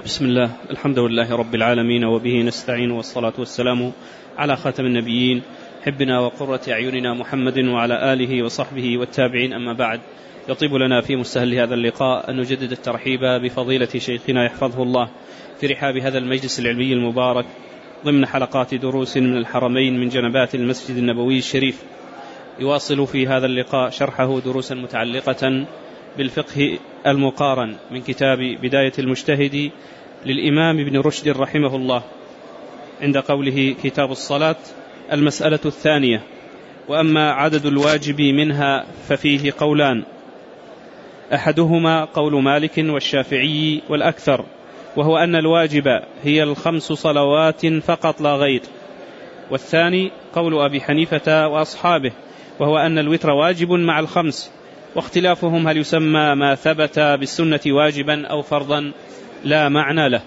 بسم الله، الحمد لله رب العالمين، وبه نستعين، والصلاة والسلام على خاتم النبيين حبنا وقرة أعيننا محمد وعلى آله وصحبه والتابعين. أما بعد، يطيب لنا في مستهل هذا اللقاء أن نجدد الترحيب بفضيلة شيخنا يحفظه الله في رحاب هذا المجلس العلمي المبارك ضمن حلقات دروس من الحرمين من جنبات المسجد النبوي الشريف. يواصل في هذا اللقاء شرحه دروسا متعلقة بالفقه المقارن من كتاب بداية المجتهد للإمام ابن رشد رحمه الله، عند قوله كتاب الصلاة. المسألة الثانية: وأما عدد الواجب منها ففيه قولان، أحدهما قول مالك والشافعي والأكثر، وهو أن الواجب هي 5 صلوات فقط لا غير، والثاني قول أبي حنيفة وأصحابه، وهو أن الوتر واجب مع 5، واختلافهم هل يسمى ما ثبت بالسنة واجبا أو فرضا لا معنى له.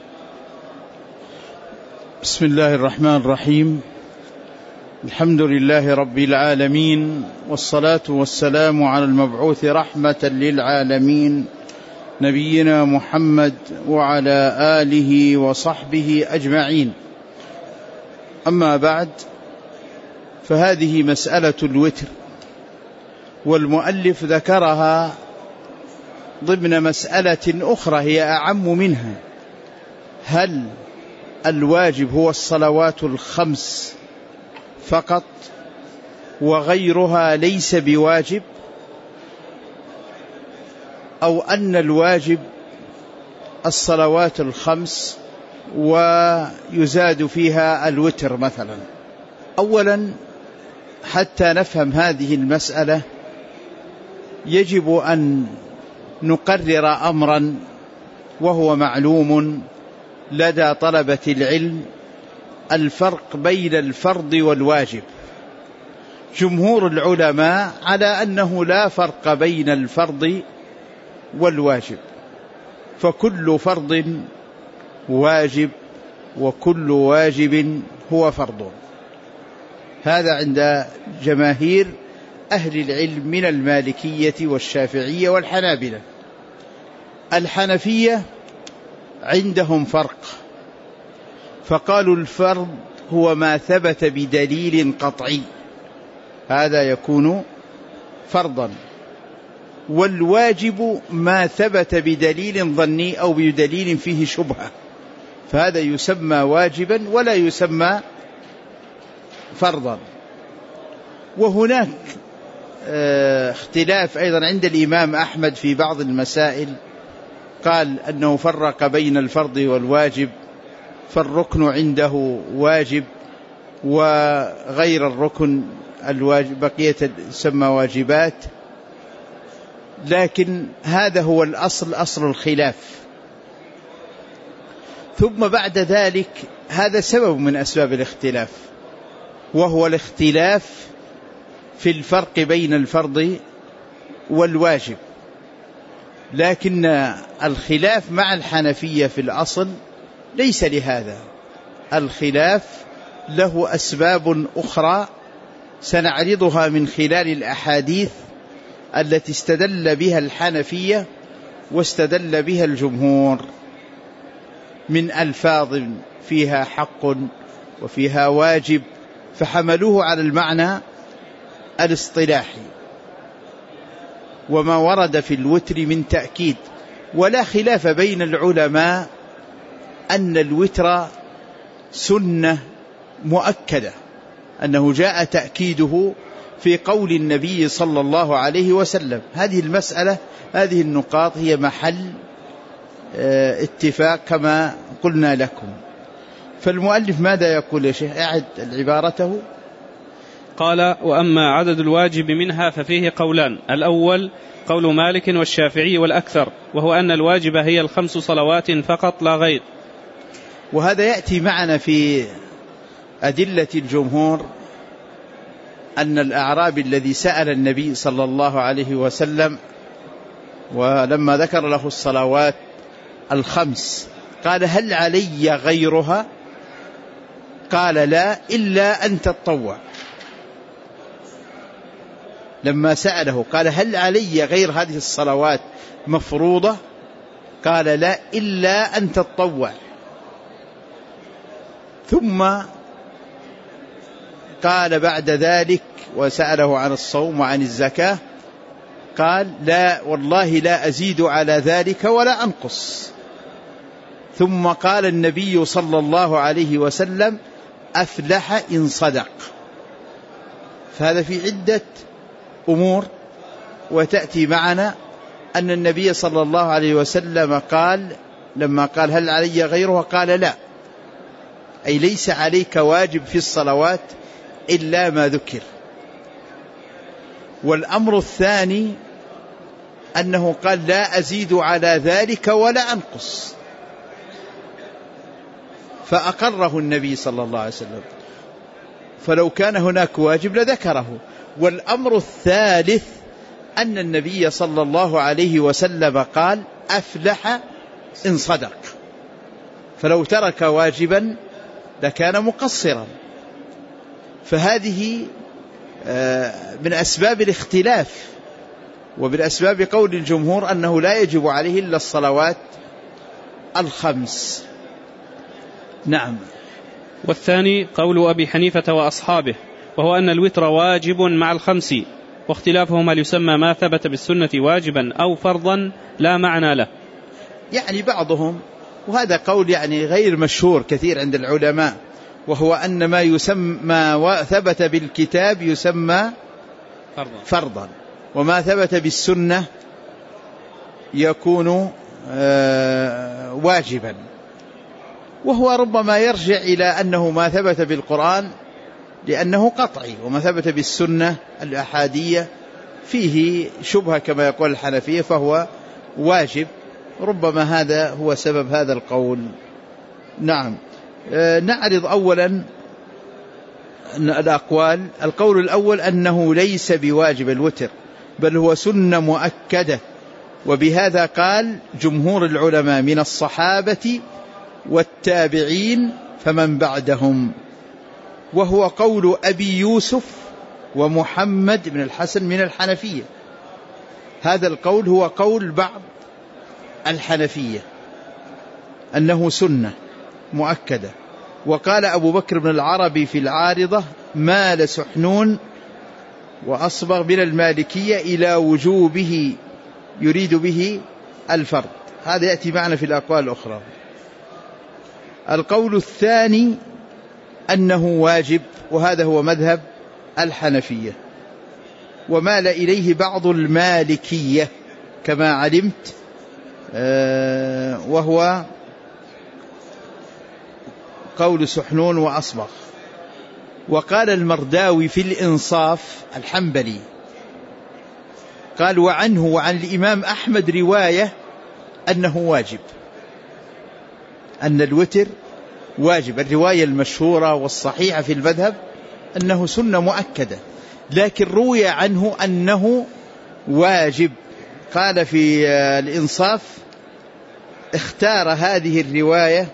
بسم الله الرحمن الرحيم. الحمد لله رب العالمين، والصلاة والسلام على المبعوث رحمة للعالمين نبينا محمد وعلى آله وصحبه أجمعين. أما بعد، فهذه مسألة الوتر، والمؤلف ذكرها ضمن مسألة أخرى هي أعم منها: هل الواجب هو الصلوات 5 فقط وغيرها ليس بواجب، أو أن الواجب الصلوات 5 ويزاد فيها الوتر مثلا؟ أولا، حتى نفهم هذه المسألة يجب أن نقرر أمرا وهو معلوم لدى طلبة العلم: الفرق بين الفرض والواجب. جمهور العلماء على أنه لا فرق بين الفرض والواجب، فكل فرض واجب وكل واجب هو فرض. هذا عند جماهير أهل العلم من المالكية والشافعية والحنابلة. الحنفية عندهم فرق، فقالوا الفرض هو ما ثبت بدليل قطعي، هذا يكون فرضا، والواجب ما ثبت بدليل ظني أو بدليل فيه شبهة، فهذا يسمى واجبا ولا يسمى فرضا. وهناك اختلاف أيضا عند الإمام أحمد في بعض المسائل، قال أنه فرق بين الفرض والواجب، فالركن عنده واجب وغير الركن الواجب بقية تسمى واجبات، لكن هذا هو الأصل، أصل الخلاف. ثم بعد ذلك هذا سبب من أسباب الاختلاف، وهو الاختلاف في الفرق بين الفرض والواجب، لكن الخلاف مع الحنفية في الأصل ليس لهذا. الخلاف له أسباب أخرى سنعرضها من خلال الأحاديث التي استدل بها الحنفية واستدل بها الجمهور من ألفاظ فيها حق وفيها واجب، فحملوه على المعنى الاصطلاحي، وما ورد في الوتر من تأكيد. ولا خلاف بين العلماء أن الوتر سنة مؤكدة، أنه جاء تأكيده في قول النبي صلى الله عليه وسلم. هذه المسألة، هذه النقاط هي محل اتفاق كما قلنا لكم. فالمؤلف ماذا يقول يا شيخ؟ أعد عبارته. قال: وأما عدد الواجب منها ففيه قولان، الأول قول مالك والشافعي والأكثر، وهو أن الواجب هي 5 صلوات فقط لا غير. وهذا يأتي معنا في أدلة الجمهور، أن الأعرابي الذي سأل النبي صلى الله عليه وسلم ولما ذكر له الصلوات 5 قال: هل علي غيرها؟ قال: لا، إلا أن تتطوع. لما سأله قال: هل علي غير هذه الصلوات مفروضة؟ قال لا إلا أن تتطوع. ثم قال بعد ذلك وسأله عن الصوم وعن الزكاة قال لا والله لا أزيد على ذلك ولا أنقص. ثم قال النبي صلى الله عليه وسلم أفلح إن صدق. فهذا في عدة أمور، وتأتي معنا أن النبي صلى الله عليه وسلم قال لما قال هل علي غيرها قال لا، أي ليس عليك واجب في الصلوات إلا ما ذكر. والأمر الثاني أنه قال لا أزيد على ذلك ولا أنقص، فأقره النبي صلى الله عليه وسلم، فلو كان هناك واجب لذكره. والأمر الثالث أن النبي صلى الله عليه وسلم قال أفلح إن صدق، فلو ترك واجبا لكان مقصرا. فهذه من أسباب الاختلاف، ومن أسباب قول الجمهور أنه لا يجب عليه إلا الصلوات الخمس. نعم. والثاني قول أبي حنيفة وأصحابه، وهو أن الوتر واجب مع الخمس، واختلافهم هل يسمى ما ثبت بالسنة واجبا أو فرضا لا معنى له. يعني بعضهم، وهذا قول يعني غير مشهور كثير عند العلماء، وهو أن ما يسمى ثبت بالكتاب يسمى فرضا، وما ثبت بالسنة يكون واجبا. وهو ربما يرجع إلى أنه ما ثبت بالقرآن لأنه قطعي، وما ثبت بالسنة الأحادية فيه شبهة كما يقول الحنفية فهو واجب. ربما هذا هو سبب هذا القول. نعم. نعرض أولا الأقوال. القول الأول أنه ليس بواجب الوتر، بل هو سنة مؤكدة، وبهذا قال جمهور العلماء من الصحابة والتابعين فمن بعدهم، وهو قول أبي يوسف ومحمد بن الحسن من الحنفية. هذا القول هو قول بعض الحنفية أنه سنة مؤكدة. وقال أبو بكر بن العربي في العارضة مال سحنون وأصبغ من المالكية إلى وجوبه يريد به الفرض. هذا يأتي معنا في الأقوال الأخرى. القول الثاني أنه واجب، وهذا هو مذهب الحنفية، ومال إليه بعض المالكية كما علمت، وهو قول سحنون وأصبغ. وقال المرداوي في الإنصاف الحنبلي قال وعنه وعن الإمام أحمد رواية أنه واجب، أن الوتر واجب. الرواية المشهورة والصحيحة في المذهب أنه سنة مؤكدة، لكن روي عنه أنه واجب. قال في الإنصاف اختار هذه الرواية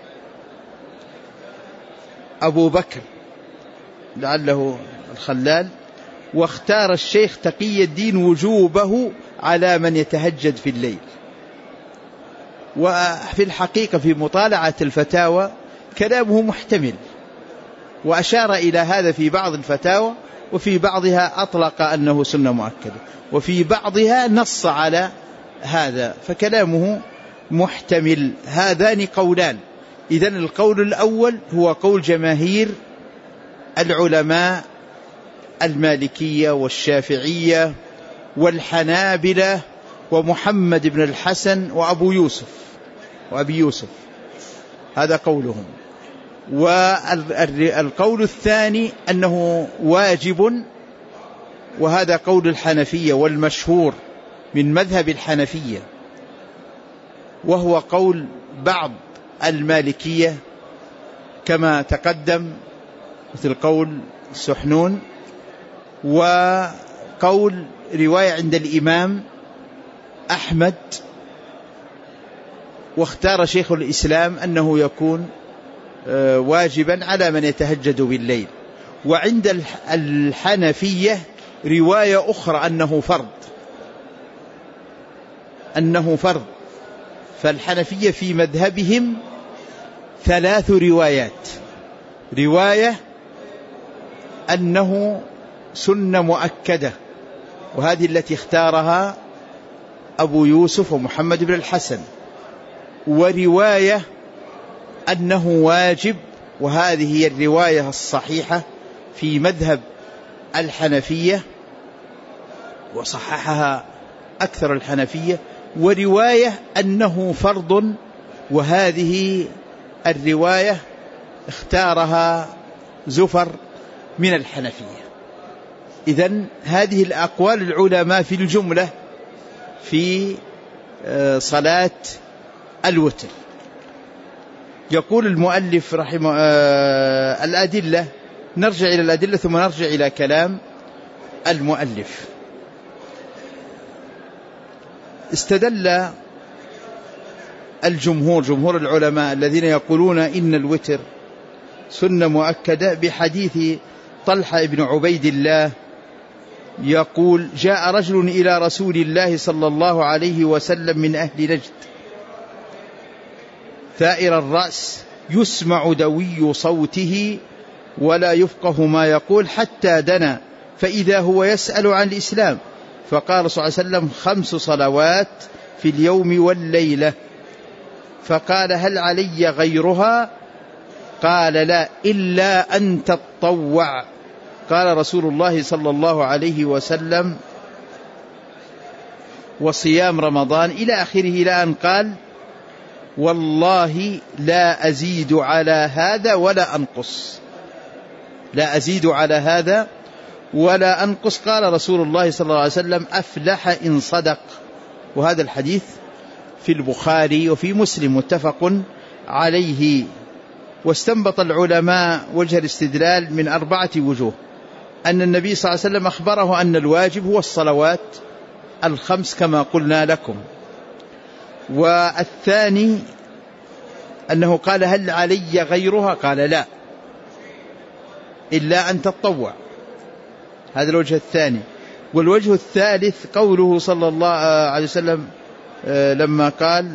أبو بكر لعله الخلال، واختار الشيخ تقي الدين وجوبه على من يتهجد في الليل. وفي الحقيقة في مطالعة الفتاوى كلامه محتمل، وأشار إلى هذا في بعض الفتاوى، وفي بعضها أطلق أنه سنة مؤكدة، وفي بعضها نص على هذا، فكلامه محتمل. هذان قولان. إذن القول الأول هو قول جماهير العلماء المالكية والشافعية والحنابلة ومحمد بن الحسن وأبي يوسف، هذا قولهم. والقول الثاني أنه واجب، وهذا قول الحنفية والمشهور من مذهب الحنفية، وهو قول بعض المالكية كما تقدم، مثل قول سحنون، وقول رواية عند الإمام أحمد. واختار شيخ الإسلام أنه يكون واجبا على من يتهجد بالليل. وعند الحنفية رواية أخرى أنه فرض، فالحنفية في مذهبهم 3 روايات: رواية أنه سنة مؤكدة، وهذه التي اختارها أبو يوسف ومحمد بن الحسن، ورواية أنه واجب، وهذه هي الرواية الصحيحة في مذهب الحنفية وصححها أكثر الحنفية، ورواية أنه فرض، وهذه الرواية اختارها زفر من الحنفية. إذن هذه الأقوال العلماء في الجملة في صلاة الوتر. يقول المؤلف رحمه الأدلة، نرجع إلى الأدلة ثم نرجع إلى كلام المؤلف. استدل جمهور العلماء الذين يقولون إن الوتر سنة مؤكدة بحديث طلحة بن عبيد الله يقول: جاء رجل إلى رسول الله صلى الله عليه وسلم من أهل نجد ثائر الرأس، يسمع دوي صوته ولا يفقه ما يقول، حتى دنا فإذا هو يسأل عن الإسلام، فقال صلى الله عليه وسلم: 5 صلوات في اليوم والليلة. فقال: هل علي غيرها؟ قال: لا، إلا أن تتطوع. قال رسول الله صلى الله عليه وسلم: وصيام رمضان، إلى آخره، إلى أن قال: والله لا أزيد على هذا ولا أنقص، لا أزيد على هذا ولا أنقص. قال رسول الله صلى الله عليه وسلم: أفلح إن صدق. وهذا الحديث في البخاري وفي مسلم متفق عليه. واستنبط العلماء وجه الاستدلال من 4 وجوه: أن النبي صلى الله عليه وسلم أخبره أن الواجب هو الصلوات 5 كما قلنا لكم. والثاني أنه قال: هل علي غيرها؟ قال: لا، إلا أن تتطوع. هذا الوجه الثاني. والوجه الثالث قوله صلى الله عليه وسلم لما قال: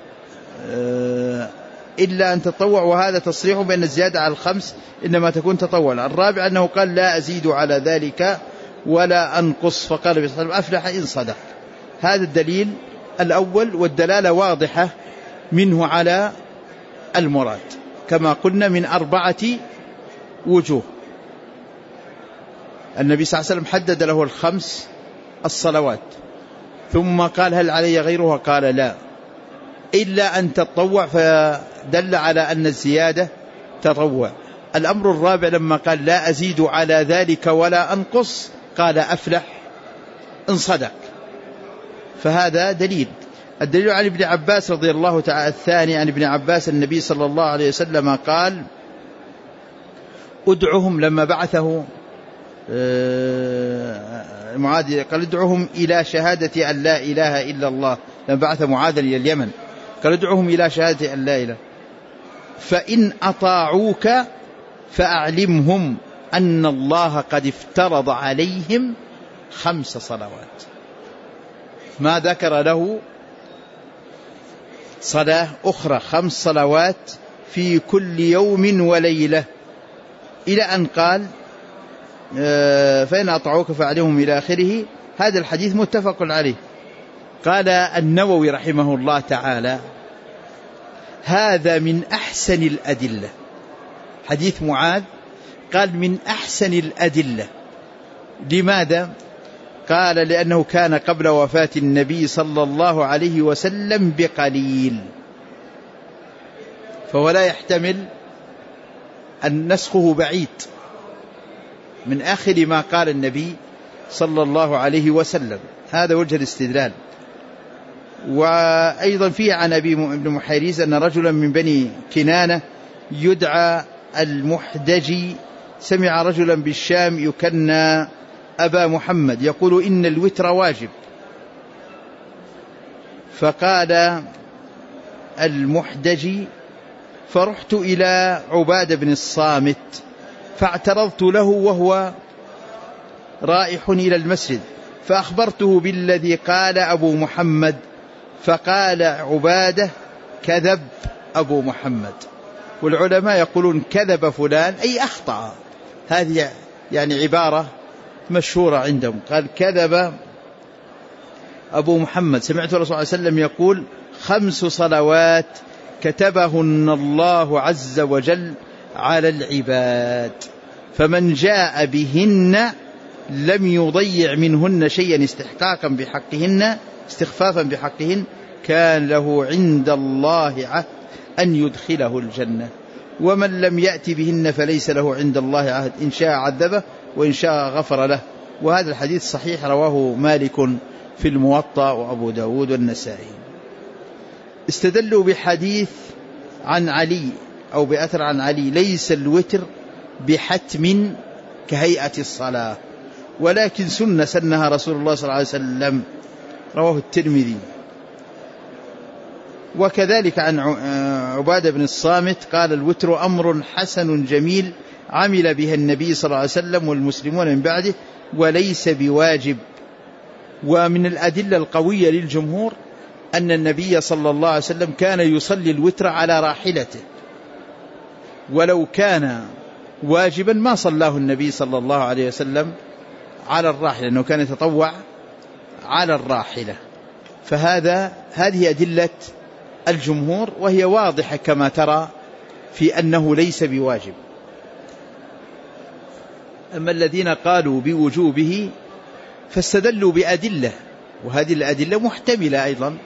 إلا أن تتطوع، وهذا تصريح بأن الزيادة على 5 إنما تكون تطوعا. الرابع أنه قال: لا أزيد على ذلك ولا أنقص. فقال النبي صلى الله عليه وسلم: أفلح إن صدق. هذا الدليل الأول، والدلالة واضحة منه على المراد كما قلنا من 4 وجوه. النبي صلى الله عليه وسلم حدد له 5 الصلوات، ثم قال: هل علي غيرها؟ قال: لا، إلا أن تتطوع، فدل على أن الزيادة تطوع. الأمر الرابع لما قال: لا أزيد على ذلك ولا أنقص، قال: أفلح إن صدق. فهذا دليل. الدليل عن ابن عباس رضي الله تعالى، الثاني عن ابن عباس النبي صلى الله عليه وسلم قال: ادعهم، لما بعثه معاذ قال: ادعهم إلى شهادة أن لا إله إلا الله، لما بعث معاذ إلى اليمن قال: ادعهم إلى شهادة أن لا إله، فإن أطاعوك فأعلمهم أن الله قد افترض عليهم 5 صلوات. ما ذكر له صلاة أخرى، 5 صلوات في كل يوم وليلة، إلى أن قال: فإن أطاعوك فأعلمهم إلى آخره. هذا الحديث متفق عليه. قال النووي رحمه الله تعالى: هذا من أحسن الأدلة. حديث معاذ قال من أحسن الأدلة. لماذا؟ قال: لأنه كان قبل وفاة النبي صلى الله عليه وسلم بقليل، فهو لا يحتمل أن نسخه بعيد من آخر ما قال النبي صلى الله عليه وسلم. هذا وجه الاستدلال. وأيضا فيه عن أبي بن محيريز أن رجلا من بني كنانة يدعى المحدجي سمع رجلا بالشام يكنى أبا محمد يقول: إن الوتر واجب. فقال المحدجي: فرحت إلى عبادة بن الصامت فاعترضت له وهو رائح إلى المسجد، فأخبرته بالذي قال أبو محمد، فقال عبادة: كذب أبو محمد. والعلماء يقولون كذب فلان أي أخطأ، هذه يعني عبارة مشهورة عندهم. قال: كذب أبو محمد، سمعت الرسول صلى الله عليه وسلم يقول: 5 صلوات كتبهن الله عز وجل على العباد، فمن جاء بهن لم يضيع منهن شيئا استحقاقا بحقهن استخفافا بحقهن كان له عند الله عهد أن يدخله الجنة، ومن لم يأت بهن فليس له عند الله عهد، إن شاء عذبه وإن شاء غفر له. وهذا الحديث صحيح، رواه مالك في الموطأ وأبو داود والنسائي. استدلوا بحديث عن علي أو بأثر عن علي: ليس الوتر بحتم كهيئة الصلاة، ولكن سنة سنها رسول الله صلى الله عليه وسلم، رواه الترمذي. وكذلك عن عبادة بن الصامت قال: الوتر أمر حسن جميل عمل به النبي صلى الله عليه وسلم والمسلمون من بعده وليس بواجب. ومن الأدلة القوية للجمهور أن النبي صلى الله عليه وسلم كان يصلي الوتر على راحلته، ولو كان واجبا ما صلاه النبي صلى الله عليه وسلم على الراحلة، لأنه كان يتطوع على الراحلة. هذه أدلة الجمهور، وهي واضحة كما ترى في أنه ليس بواجب. أما الذين قالوا بوجوبه فاستدلوا بأدلة، وهذه الأدلة محتملة أيضا،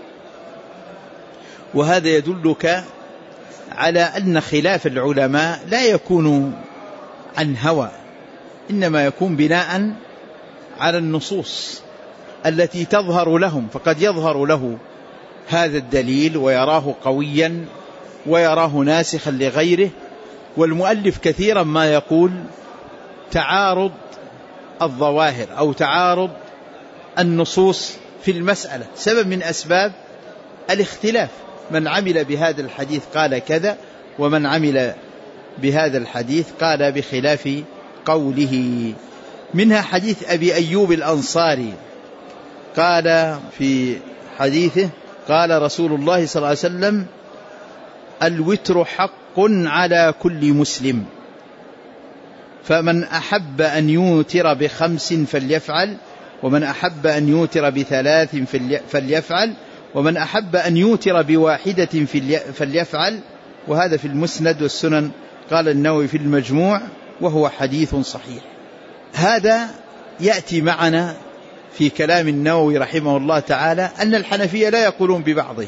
وهذا يدلك على أن خلاف العلماء لا يكون عن هوى، إنما يكون بناء على النصوص التي تظهر لهم، فقد يظهر له هذا الدليل ويراه قويا ويراه ناسخا لغيره. والمؤلف كثيرا ما يقول تعارض الظواهر أو تعارض النصوص في المسألة سبب من أسباب الاختلاف، من عمل بهذا الحديث قال كذا، ومن عمل بهذا الحديث قال بخلاف قوله. منها حديث أبي أيوب الأنصاري قال في حديثه: قال رسول الله صلى الله عليه وسلم: الوتر حق على كل مسلم، فمن أحب أن يوتر ب5 فليفعل، ومن أحب أن يوتر ب3 فليفعل، ومن أحب أن يوتر ب1 فليفعل. وهذا في المسند والسنن، قال النووي في المجموع، وهو حديث صحيح. هذا يأتي معنا في كلام النووي رحمه الله تعالى أن الحنفية لا يقولون ببعضه،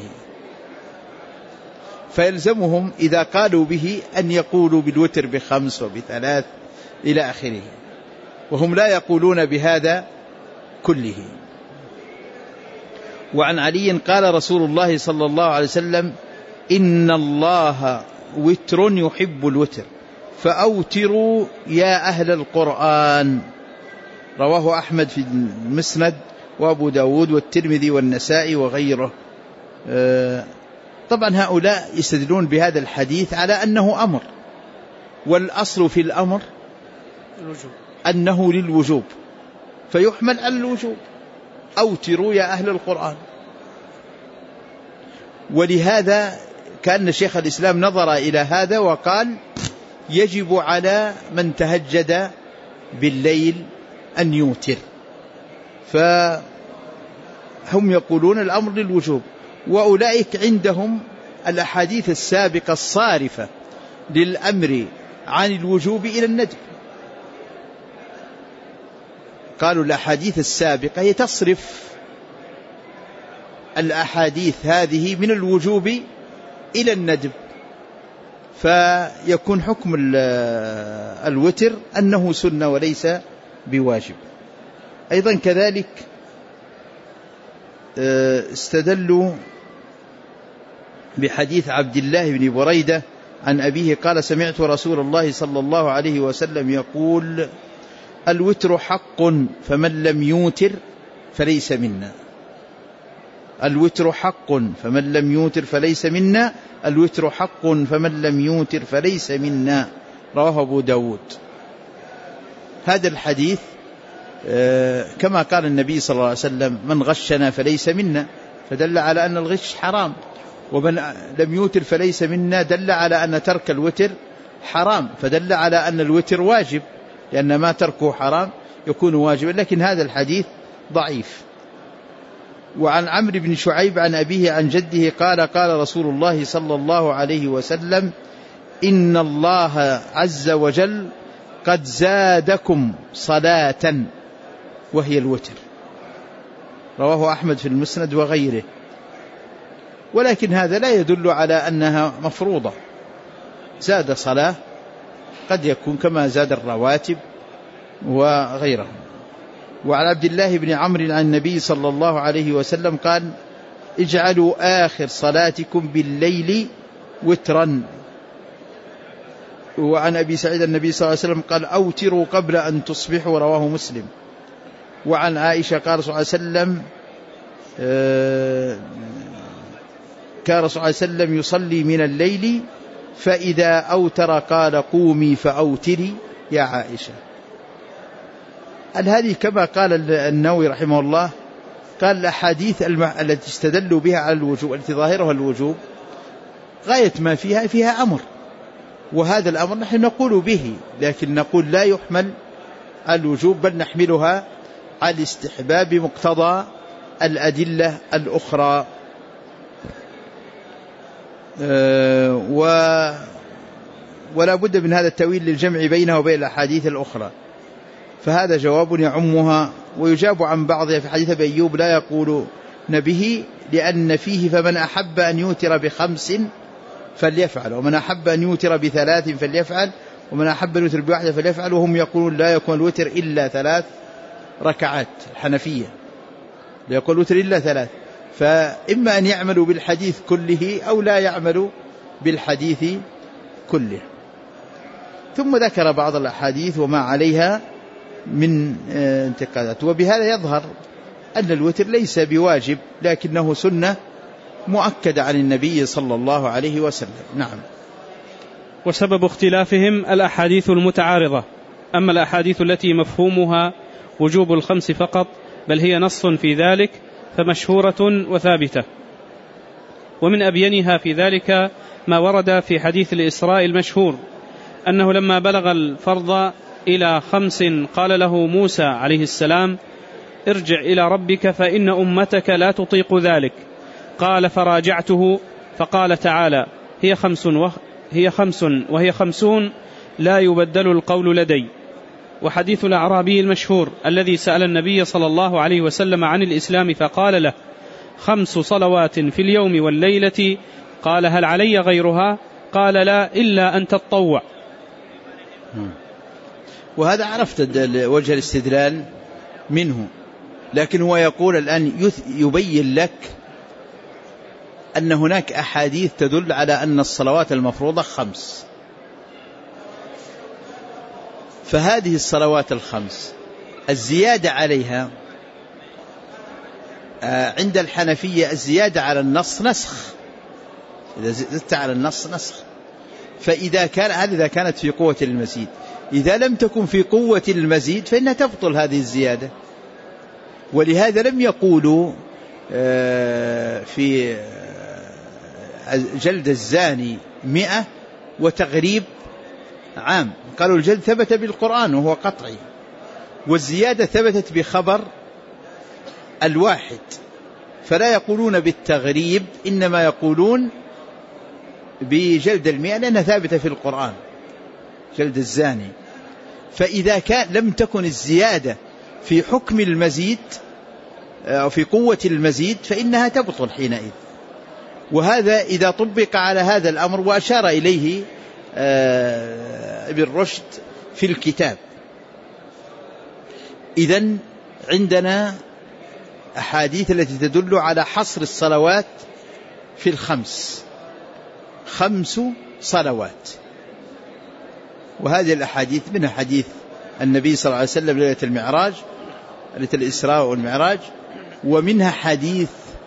فيلزمهم إذا قالوا به أن يقولوا بالوتر ب5 وب3 إلى آخره، وهم لا يقولون بهذا كله. وعن علي قال رسول الله صلى الله عليه وسلم: إن الله وتر يحب الوتر فأوتروا يا أهل القرآن، رواه أحمد في المسند وأبو داود والترمذي والنسائي وغيره. طبعا هؤلاء يستدلون بهذا الحديث على أنه أمر، والأصل في الأمر أنه للوجوب، فيحمل على الوجوب: أوتروا يا أهل القرآن. ولهذا كان شيخ الإسلام نظر إلى هذا وقال: يجب على من تهجد بالليل أن يوتر، فهم يقولون الأمر للوجوب، وأولئك عندهم الأحاديث السابقة الصارفة للأمر عن الوجوب إلى الندب. قالوا الأحاديث السابقة هي تصرف الأحاديث هذه من الوجوب إلى الندب، فيكون حكم الوتر أنه سنة وليس بواجب. أيضا كذلك استدلوا بحديث عبد الله بن بريدة عن أبيه قال: سمعت رسول الله صلى الله عليه وسلم يقول: الوتر حق فمن لم يوتر فليس منا. الوتر حق فمن لم يوتر فليس منا. الوتر حق فمن لم يوتر فليس منا، رواه أبو داود. هذا الحديث كما قال النبي صلى الله عليه وسلم: من غشنا فليس منا، فدل على أن الغش حرام. ومن لم يوتر فليس منا دل على أن ترك الوتر حرام، فدل على أن الوتر واجب، لأن ما تركه حرام يكون واجبا، لكن هذا الحديث ضعيف. وعن عمرو بن شعيب عن أبيه عن جده قال قال رسول الله صلى الله عليه وسلم إن الله عز وجل قد زادكم صلاة وهي الوتر، رواه أحمد في المسند وغيره. ولكن هذا لا يدل على أنها مفروضة، زاد صلاة قد يكون كما زاد الرواتب وغيره. وعن عبد الله بن عمرو عن النبي صلى الله عليه وسلم قال اجعلوا آخر صلاتكم بالليل وترا. وعن أبي سعيد النبي صلى الله عليه وسلم قال أوتروا قبل أن تصبحوا، رواه مسلم. وعن عائشة قال صلى الله عليه وسلم كان صلى الله عليه وسلم يصلي من الليل فإذا أوتر قال قومي فأوتري يا عائشة. هذه كما قال النووي رحمه الله قال الأحاديث التي استدلوا بها على الوجوب التي ظاهرها الوجوب غاية ما فيها أمر، وهذا الأمر نحن نقول به، لكن نقول لا يحمل الوجوب بل نحملها على الاستحباب بمقتضى الأدلة الأخرى. ولا بد من هذا التأويل للجمع بينها وبين الأحاديث الأخرى، فهذا جواب يعمها. ويجاب عن بعضها في حديث أبي أيوب لا يقول به لأن فيه فمن أحب أن يوتر ب5 فليفعل، ومن أحب أن يوتر ب3 فليفعل، ومن أحب أن يوتر ب1 فليفعل. وهم يقولون لا يكون الوتر إلا 3 ركعات، الحنفية لا يقول الوتر إلا 3، فإما أن يعملوا بالحديث كله أو لا يعملوا بالحديث كله. ثم ذكر بعض الأحاديث وما عليها من انتقادات. وبهذا يظهر أن الوتر ليس بواجب لكنه سنة مؤكدة عن النبي صلى الله عليه وسلم. نعم. وسبب اختلافهم الأحاديث المتعارضة، أما الأحاديث التي مفهومها وجوب ال5 فقط بل هي نص في ذلك فمشهورة وثابتة. ومن أبينها في ذلك ما ورد في حديث الإسراء المشهور أنه لما بلغ الفرض إلى 5 قال له موسى عليه السلام ارجع إلى ربك فإن أمتك لا تطيق ذلك. قال فراجعته فقال تعالى هي 5 وهي 50 لا يبدل القول لدي. وحديث الأعرابي المشهور الذي سأل النبي صلى الله عليه وسلم عن الإسلام فقال له 5 صلوات في اليوم والليلة. قال هل علي غيرها؟ قال لا إلا أن تتطوع. وهذا عرفت وجه الاستدلال منه، لكن هو يقول الآن يبين لك أن هناك أحاديث تدل على أن الصلوات المفروضة 5، فهذه الصلوات 5 الزيادة عليها عند الحنفية الزيادة على النص نسخ، إذا زدت على النص نسخ. فإذا كانت في قوة المزيد، إذا لم تكن في قوة المزيد فإنها تبطل هذه الزيادة. ولهذا لم يقولوا في جلد الزاني 100 وتغريب عام، قالوا الجلد ثبت بالقرآن وهو قطعي، والزيادة ثبتت بخبر الواحد، فلا يقولون بالتغريب، إنما يقولون بجلد 100 لأنها ثابتة في القرآن جلد الزاني. فإذا لم تكن الزيادة في حكم المزيد أو في قوة المزيد فإنها تبطل حينئذ. وهذا إذا طبق على هذا الأمر، وأشار إليه ابن رشد في الكتاب. إذن عندنا أحاديث التي تدل على حصر الصلوات في 5 صلوات، وهذه الأحاديث منها حديث النبي صلى الله عليه وسلم ليلة المعراج، ليلة الإسراء والمعراج، ومنها حديث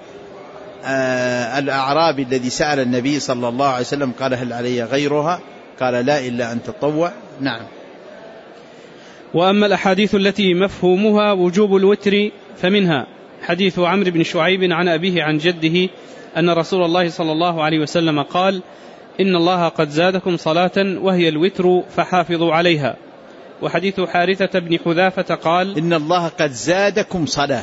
الأعرابي الذي سأل النبي صلى الله عليه وسلم قال هل علي غيرها؟ قال لا إلا أن تطوع. نعم. وأما الأحاديث التي مفهومها وجوب الوتر فمنها حديث عمرو بن شعيب عن أبيه عن جده أن رسول الله صلى الله عليه وسلم قال: إن الله قد زادكم صلاة وهي الوتر فحافظوا عليها. وحديث حارثة بن حذافة قال: إن الله قد زادكم صلاة.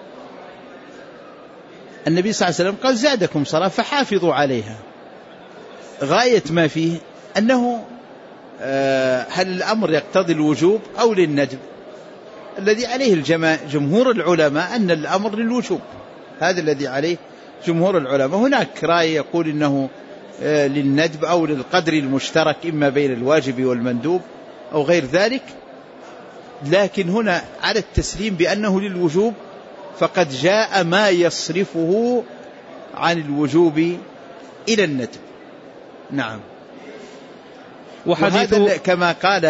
النبي صلى الله عليه وسلم قال: زادكم صلاة فحافظوا عليها. غاية ما فيه أنه هل الأمر يقتضي الوجوب أو للندب؟ الذي عليه جمهور العلماء أن الأمر للوجوب، هذا الذي عليه جمهور العلماء. هناك رأي يقول إنه للندب أو للقدر المشترك إما بين الواجب والمندوب أو غير ذلك، لكن هنا على التسليم بأنه للوجوب فقد جاء ما يصرفه عن الوجوب إلى الندب. نعم. وهذا كما قال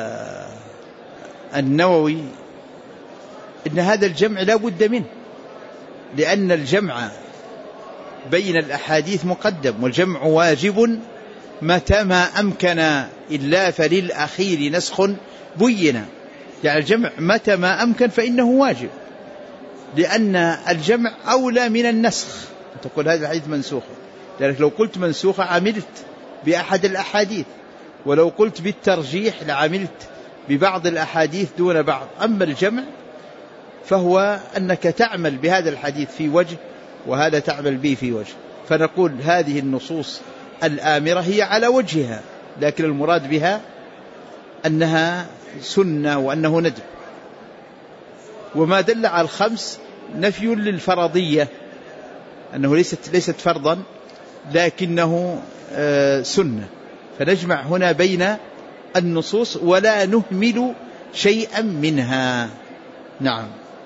النووي إن هذا الجمع لا بد منه، لأن الجمع بين الأحاديث مقدم، والجمع واجب متى ما أمكن، إلا فللأخير نسخ بينا. يعني الجمع متى ما أمكن فإنه واجب، لأن الجمع أولى من النسخ. تقول هذا الحديث منسوخ، لأنك لو قلت منسوخ عملت بأحد الأحاديث، ولو قلت بالترجيح لعملت ببعض الأحاديث دون بعض. أما الجمع فهو أنك تعمل بهذا الحديث في وجه وهذا تعمل به في وجه، فنقول هذه النصوص الآمرة هي على وجهها، لكن المراد بها أنها سنة وأنه ندب. وما دل على الخمس نفي للفرضية، أنه ليست فرضا لكنه سنة، فنجمع هنا بين النصوص ولا نهمل شيئا منها. نعم.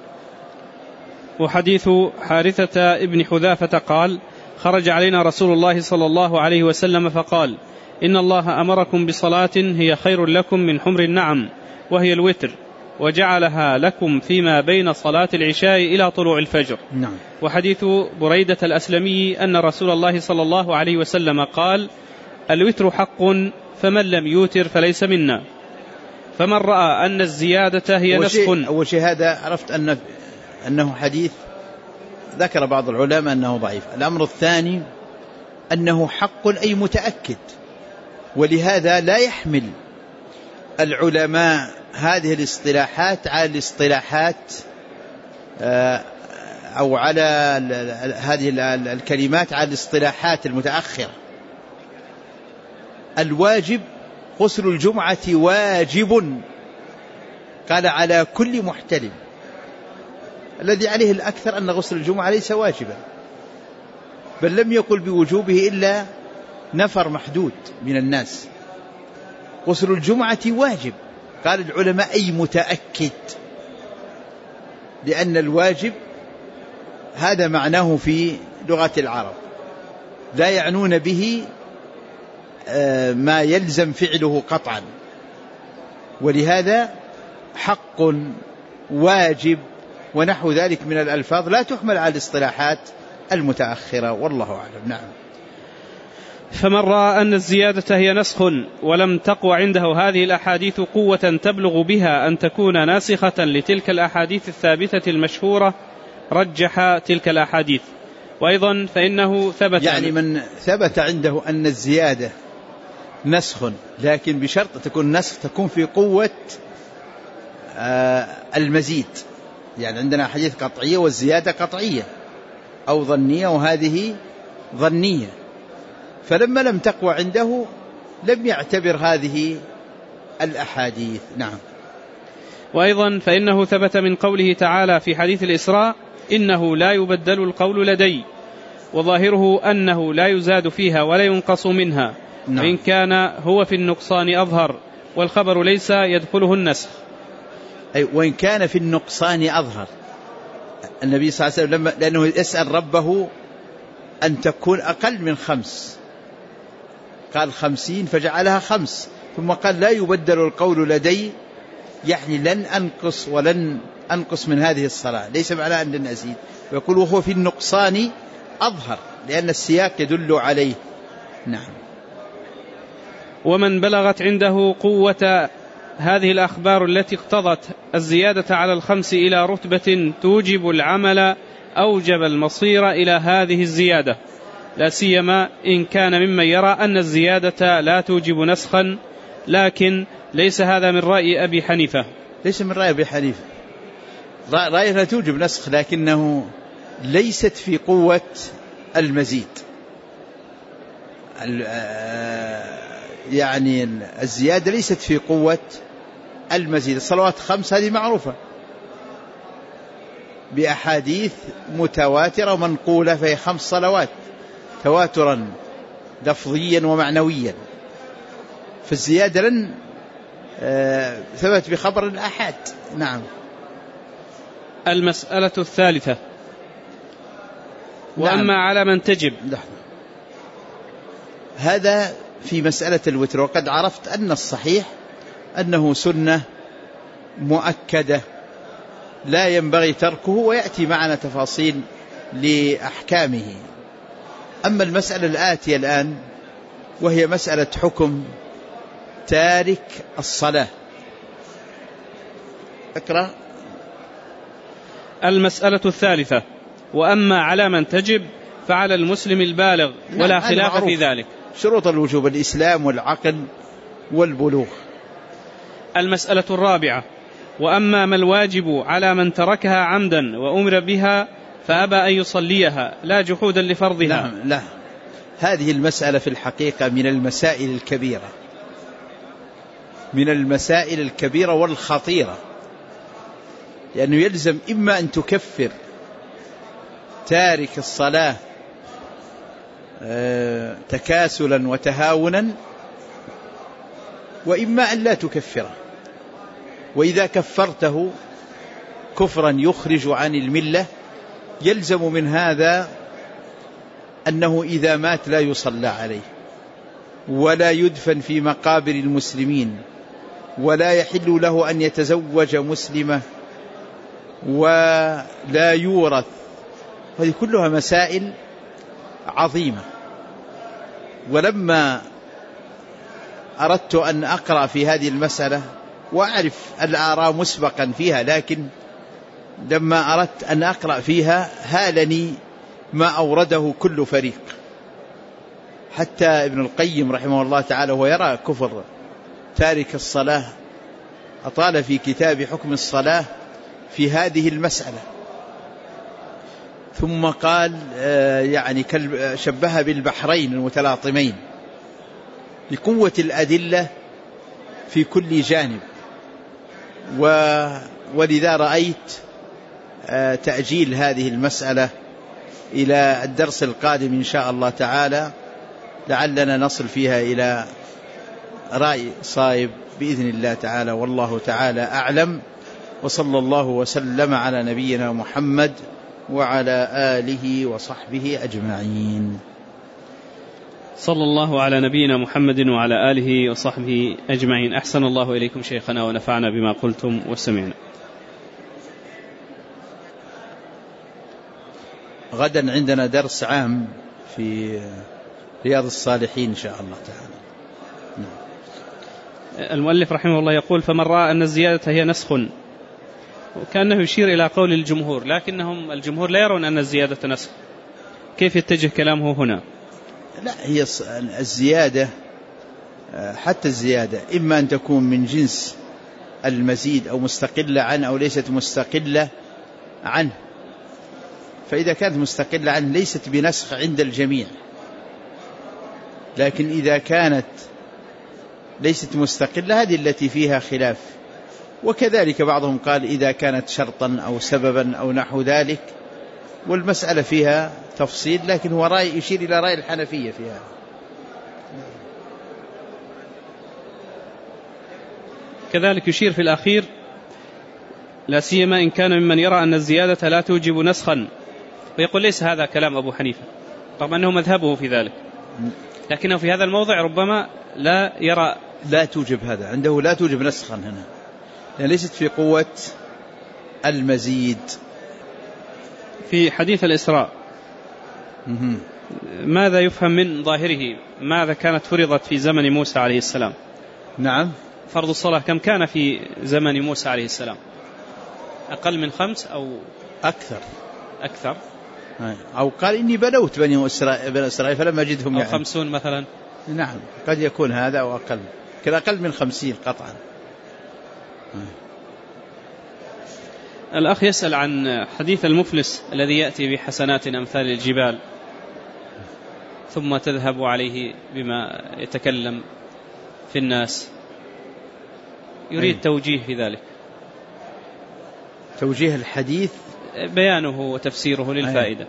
وحديث حارثة ابن حذافة قال: خرج علينا رسول الله صلى الله عليه وسلم فقال: إن الله أمركم بصلاة هي خير لكم من حمر النعم وهي الوتر، وجعلها لكم فيما بين صلاة العشاء إلى طلوع الفجر. نعم. وحديث بريدة الأسلمي أن رسول الله صلى الله عليه وسلم قال: الوتر حق فمن لم يوتر فليس منا. فمن رأى أن الزيادة هي نسخ. أول شيء هذا عرفت أنه حديث ذكر بعض العلماء أنه ضعيف. الأمر الثاني أنه حق أي متأكد، ولهذا لا يحمل العلماء هذه الاصطلاحات على الاصطلاحات أو على هذه الكلمات على الاصطلاحات المتأخرة. الواجب غسل الجمعة واجب، قال على كل محتلم. الذي عليه الأكثر أن غسل الجمعة ليس واجبا، بل لم يقل بوجوبه إلا نفر محدود من الناس. غسل الجمعة واجب، قال العلماء أي متأكد، لأن الواجب هذا معناه في لغة العرب، لا يعنون به ما يلزم فعله قطعا، ولهذا حق واجب ونحو ذلك من الألفاظ لا تحمل على الاصطلاحات المتأخرة، والله أعلم. نعم. فمن رأى أن الزيادة هي نسخ ولم تقوى عنده هذه الأحاديث قوة تبلغ بها أن تكون ناسخة لتلك الأحاديث الثابتة المشهورة رجح تلك الأحاديث. وأيضا فإنه ثبت، يعني من ثبت عنده أن الزيادة نسخ، لكن بشرط تكون نسخ تكون في قوة المزيد. يعني عندنا حديث قطعية والزيادة قطعية أو ظنية، وهذه ظنية، فلما لم تقوى عنده لم يعتبر هذه الأحاديث. نعم. وأيضا فإنه ثبت من قوله تعالى في حديث الإسراء: إنه لا يبدل القول لدي، وظاهره أنه لا يزاد فيها ولا ينقص منها. نعم. وإن كان هو في النقصان أظهر، والخبر ليس يدخله النسخ. أي وإن كان في النقصان أظهر. النبي صلى الله عليه وسلم لأنه يسأل ربه أن تكون أقل من 5، قال 50 فجعلها 5، ثم قال لا يبدل القول لدي، يعني لن أنقص ولن أنقص من هذه الصلاة، ليس معناه أن لن أزيد. ويقول وهو في النقصان أظهر، لأن السياق يدل عليه. نعم. ومن بلغت عنده قوة هذه الأخبار التي اقتضت الزيادة على 5 إلى رتبة توجب العمل أوجب المصير إلى هذه الزيادة، لا سيما إن كان ممن يرى أن الزيادة لا توجب نسخا، لكن ليس هذا من رأي أبي حنيفة. ليس من رأي أبي حنيفة، رأيه لا توجب نسخ، لكنه ليست في قوة المزيد. يعني الزيادة ليست في قوة المزيد. الصلوات 5 هذه معروفة بأحاديث متواترة ومنقولة، فهي 5 صلوات تواترا لفظيا ومعنويا، فالزيادة لن ثبت بخبر الآحاد. نعم. المسألة الثالثة: وأما نعم. على من تجب. هذا في مسألة الوتر، وقد عرفت أن الصحيح أنه سنة مؤكدة لا ينبغي تركه، ويأتي معنا تفاصيل لأحكامه. أما المسألة الآتية الآن وهي مسألة حكم تارك الصلاة. اقرأ. المسألة الثالثة: وأما على من تجب فعلى المسلم البالغ ولا خلاف في ذلك. شروط الوجوب: الإسلام والعقل والبلوغ. المسألة الرابعة: وأما ما الواجب على من تركها عمدا وأمر بها فأبى أن يصليها لا جحودا لفرضها. نعم. لا، هذه المسألة في الحقيقة من المسائل الكبيرة، من المسائل الكبيرة والخطيرة، لأنه يلزم إما أن تكفر تارك الصلاة تكاسلا وتهاونا، وإما أن لا تكفره. وإذا كفرته كفرا يخرج عن الملة يلزم من هذا أنه إذا مات لا يصلى عليه، ولا يدفن في مقابر المسلمين، ولا يحل له أن يتزوج مسلمة، ولا يورث. هذه كلها مسائل عظيمة. ولما أردت أن أقرأ في هذه المسألة وأعرف الآراء مسبقا فيها، لكن لما أردت أن أقرأ فيها هالني ما أورده كل فريق. حتى ابن القيم رحمه الله تعالى وهو يرى كفر تارك الصلاة أطال في كتاب حكم الصلاة في هذه المسألة، ثم قال يعني شبهها بالبحرين المتلاطمين لقوة الأدلة في كل جانب. ولذا رأيت تأجيل هذه المسألة إلى الدرس القادم إن شاء الله تعالى، لعلنا نصل فيها إلى رأي صائب بإذن الله تعالى. والله تعالى أعلم، وصلى الله وسلم على نبينا محمد وعلى آله وصحبه أجمعين. صلى الله على نبينا محمد وعلى آله وصحبه أجمعين. أحسن الله إليكم شيخنا ونفعنا بما قلتم وسمعنا. غدا عندنا درس عام في رياض الصالحين إن شاء الله تعالى. المؤلف رحمه الله يقول: فمن رأى أن الزيادة هي نسخ، وكأنه يشير إلى قول الجمهور، لكنهم الجمهور لا يرون أن الزيادة نسخ. كيف يتجه كلامه هنا؟ لا، هي الزيادة، حتى الزيادة إما أن تكون من جنس المزيد أو مستقلة عنه أو ليست مستقلة عنه. فإذا كانت مستقلة عنه ليست بنسخ عند الجميع، لكن إذا كانت ليست مستقلة هذه التي فيها خلاف. وكذلك بعضهم قال إذا كانت شرطا أو سببا أو نحو ذلك، والمسألة فيها تفصيل، لكن هو رأي يشير إلى رأي الحنفية فيها. كذلك يشير في الأخير: لا سيما إن كان ممن يرى أن الزيادة لا توجب نسخا، ويقول ليس هذا كلام أبو حنيفة رغم أنه مذهبه في ذلك، لكنه في هذا الموضع ربما لا يرى لا توجب، هذا عنده لا توجب نسخا هنا، يعني ليست في قوة المزيد. في حديث الإسراء ماذا يفهم من ظاهره؟ ماذا كانت فرضت في زمن موسى عليه السلام؟ نعم، فرض الصلاة كم كان في زمن موسى عليه السلام؟ أقل من 5 أو أكثر، أو قال إني بلوت بني إسرائيل فلم أجدهم، أو 50 مثلا. نعم قد يكون هذا أو أقل، كلا أقل من 50 قطعا. الأخ يسأل عن حديث المفلس الذي يأتي بحسنات أمثال الجبال ثم تذهب عليه بما يتكلم في الناس، يريد توجيه في ذلك، توجيه الحديث، بيانه وتفسيره للفائدة.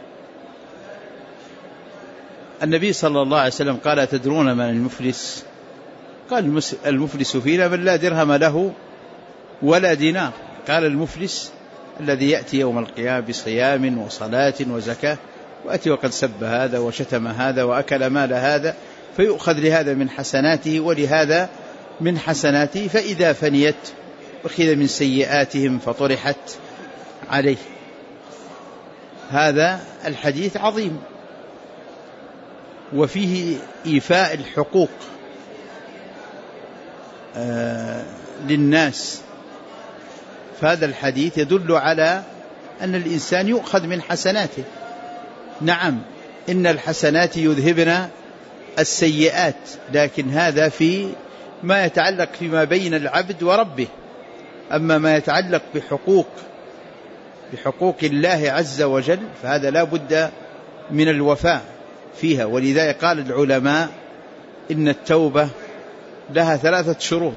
النبي صلى الله عليه وسلم قال: تدرون من المفلس؟ قال: المفلس فينا من لا درهم له ولا دينار. قال: المفلس الذي يأتي يوم القيامة بصيام وصلاة وزكاة، وأتي وقد سب هذا وشتم هذا وأكل مال هذا، فيؤخذ لهذا من حسناته ولهذا من حسناته، فإذا فنيت أخذ من سيئاتهم فطرحت عليه. هذا الحديث عظيم وفيه إيفاء الحقوق للناس، فهذا الحديث يدل على أن الإنسان يؤخذ من حسناته. نعم إن الحسنات يذهبن السيئات، لكن هذا في ما يتعلق فيما بين العبد وربه. أما ما يتعلق بحقوق الله عز وجل فهذا لا بد من الوفاء فيها. ولذلك قال العلماء إن التوبة لها 3 شروط: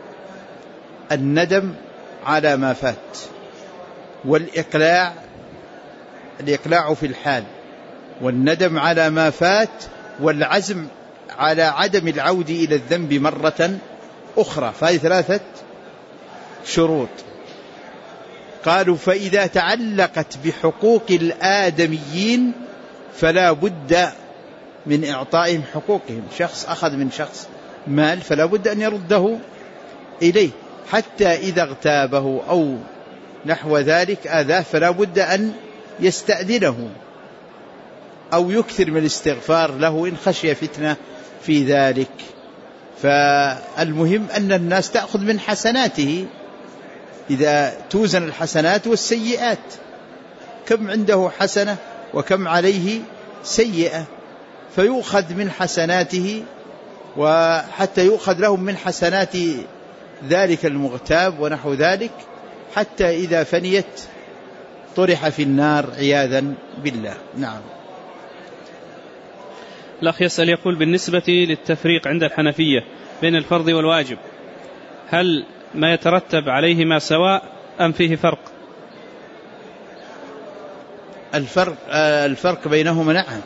الندم على ما فات، والإقلاع في الحال، والندم على ما فات، والعزم على عدم العودة إلى الذنب مرة أخرى. فهذه 3 شروط. قالوا: فإذا تعلقت بحقوق الآدميين فلا بد من إعطائهم حقوقهم. شخص أخذ من شخص مال فلا بد أن يرده إليه، حتى إذا اغتابه أو نحو ذلك آذاه فلا بد أن يستأذنه أو يكثر من الاستغفار له إن خشي فتنة في ذلك. فالمهم أن الناس تأخذ من حسناته، إذا توزن الحسنات والسيئات، كم عنده حسنة وكم عليه سيئة، فيؤخذ من حسناته، وحتى يؤخذ لهم من حسنات ذلك المغتاب ونحو ذلك، حتى إذا فنيت طرح في النار عياذا بالله. نعم. الأخ يسأل يقول: بالنسبة للتفريق عند الحنفية بين الفرض والواجب، هل ما يترتب عليهما سواء أم فيه فرق؟ الفرق بينهما نعم.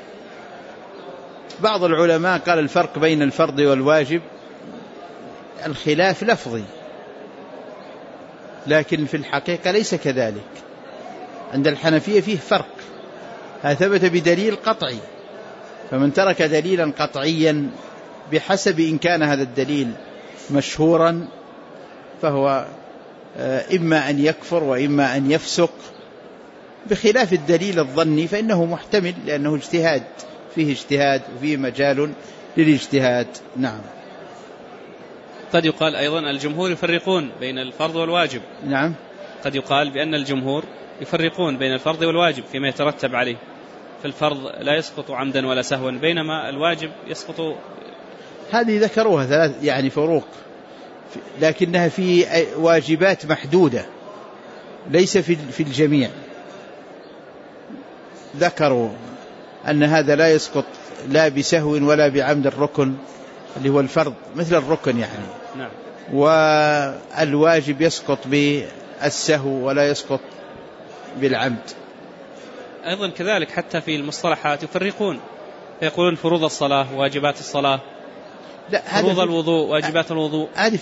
بعض العلماء قال الفرق بين الفرض والواجب الخلاف لفظي، لكن في الحقيقة ليس كذلك. عند الحنفية فيه فرق، هذا ثبت بدليل قطعي، فمن ترك دليلا قطعيا بحسب إن كان هذا الدليل مشهورا فهو إما أن يكفر وإما أن يفسق، بخلاف الدليل الظني فإنه محتمل لأنه اجتهاد، فيه اجتهاد وفيه مجال للاجتهاد. نعم. قد يقال أيضا الجمهور يفرقون بين الفرض والواجب. نعم. قد يقال بأن الجمهور يفرقون بين الفرض والواجب فيما يترتب عليه، فالفرض لا يسقط عمدا ولا سهوا، بينما الواجب يسقط. هذه ذكروها 3 يعني فروق، لكنها في واجبات محدودة ليس في الجميع. ذكروا أن هذا لا يسقط لا بسهو ولا بعمد الركن اللي هو الفرض مثل الركن يعني. نعم. والواجب يسقط بالسهو ولا يسقط بالعمد. أيضا كذلك حتى في المصطلحات يفرقون، يقولون فروض الصلاة واجبات الصلاة، لا فروض الوضوء واجبات الوضوء، هذه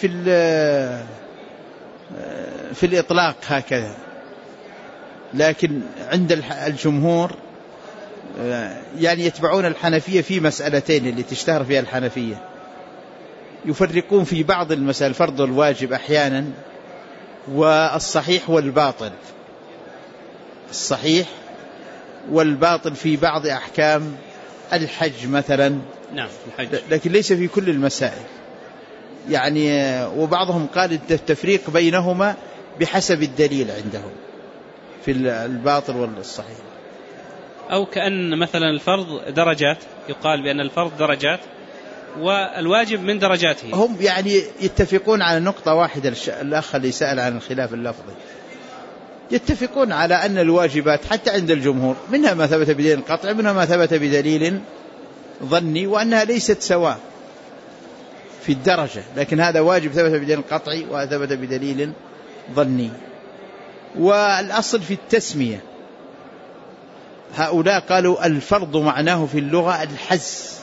في الإطلاق هكذا. لكن عند الجمهور يعني يتبعون الحنفية في مسألتين اللي تشتهر فيها الحنفية، يفرقون في بعض المسائل الفرض والواجب أحيانا، والصحيح والباطل، الصحيح والباطل في بعض أحكام الحج مثلا. نعم الحج. لكن ليس في كل المسائل يعني. وبعضهم قال التفريق بينهما بحسب الدليل عندهم، في الباطل والصحيح. أو كأن مثلا الفرض درجات، يقال بأن الفرض درجات والواجب من درجاته. هم يعني يتفقون على نقطة واحدة. الأخ اللي سأل عن الخلاف اللفظي يتفقون على أن الواجبات حتى عند الجمهور منها ما ثبت بدليل قطعي منها ما ثبت بدليل ظني، وأنها ليست سواء في الدرجة، لكن هذا واجب ثبت بدليل قطعي وهذا ثبت بدليل ظني. والأصل في التسمية، هؤلاء قالوا الفرض معناه في اللغة الحز،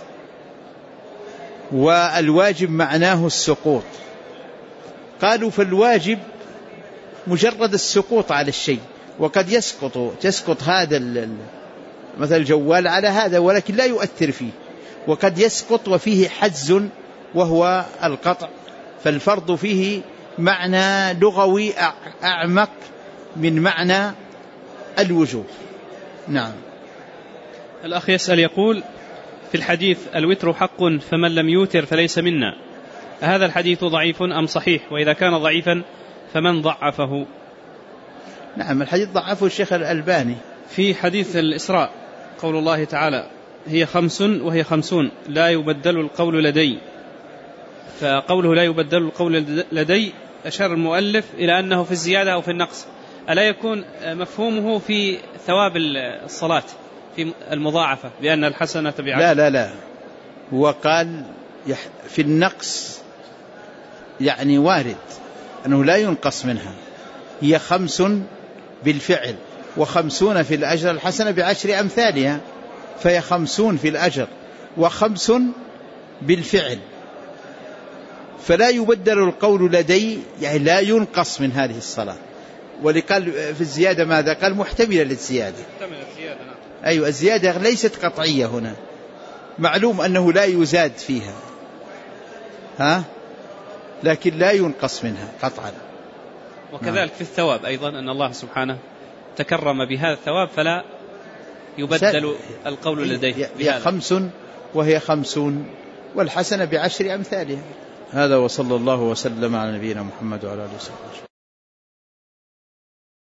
والواجب معناه السقوط. قالوا فالواجب مجرد السقوط على الشيء، وقد تسقط هذا مثل الجوال على هذا ولكن لا يؤثر فيه، وقد يسقط وفيه حز وهو القطع. فالفرض فيه معنى لغوي أعمق من معنى الوجوب. نعم. الأخ يسأل يقول في الحديث الوتر حق فمن لم يوتر فليس منا، هذا الحديث ضعيف أم صحيح؟ وإذا كان ضعيفا فمن ضعفه؟ نعم، الحديث ضعفه الشيخ الألباني. في حديث الإسراء قول الله تعالى هي 5 وهي 50 لا يبدل القول لدي، فقوله لا يبدل القول لدي أشار المؤلف إلى أنه في الزيادة أو في النقص، ألا يكون مفهومه في ثواب الصلاة في المضاعفة بأن الحسنة بعشر؟ لا هو قال في النقص، يعني وارد أنه لا ينقص منها. هي 5 بالفعل و50 في الأجر، الحسنة ب10 أمثالها، فهي 50 في الأجر و5 بالفعل، فلا يبدل القول لدي، يعني لا ينقص من هذه الصلاة. ولقال في الزيادة ماذا قال؟ محتملة للزيادة. أيوة، الزيادة ليست قطعية هنا، معلوم أنه لا يزاد فيها لكن لا ينقص منها قطعا. وكذلك في الثواب أيضا أن الله سبحانه تكرم بهذا الثواب فلا يبدل القول لديه. هي 5 وهي 50 والحسنة ب10 أمثالها. هذا وصلى الله وسلم على نبينا محمد وعلى آله وصحبه.